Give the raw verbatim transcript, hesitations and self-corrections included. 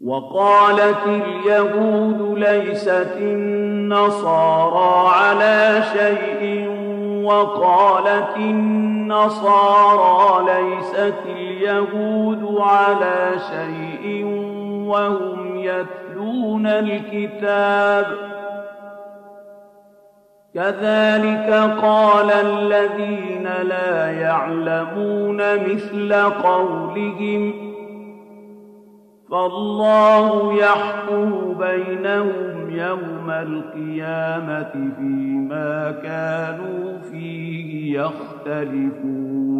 وقالت اليهود ليست النصارى على شيء وقالت النصارى ليست اليهود على شيء وهم يتلون الكتاب كذلك قال الذين لا يعلمون مثل قولهم فالله يحكم بينهم يوم القيامة فيما كانوا فيه يختلفون